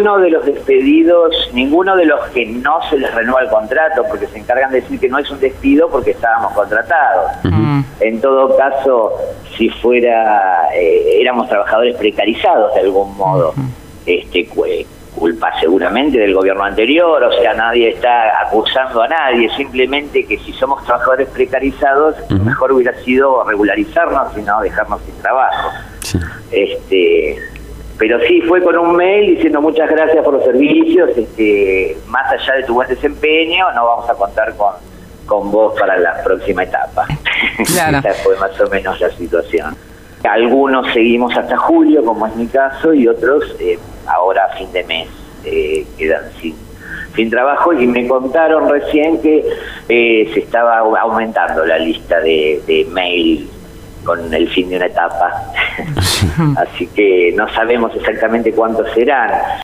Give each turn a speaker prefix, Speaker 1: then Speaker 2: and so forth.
Speaker 1: ninguno de los despedidos, ninguno de los que no se les renueva el contrato, porque se encargan de decir que no es un despido porque estábamos contratados. En todo caso, si fuera, éramos trabajadores precarizados de algún modo, culpa seguramente del gobierno anterior, o sea, nadie está acusando a nadie, simplemente que si somos trabajadores precarizados, mejor hubiera sido regularizarnos y no dejarnos sin trabajo. Sí. Pero sí, fue con un mail diciendo muchas gracias por los servicios, más allá de tu buen desempeño, no vamos a contar con vos para la próxima etapa.
Speaker 2: Claro.
Speaker 1: Esa fue más o menos la situación. Algunos seguimos hasta julio, como es mi caso, y otros ahora a fin de mes quedan sin trabajo, y me contaron recién que se estaba aumentando la lista de mail con el fin de una etapa. Así que no sabemos exactamente cuántos serán.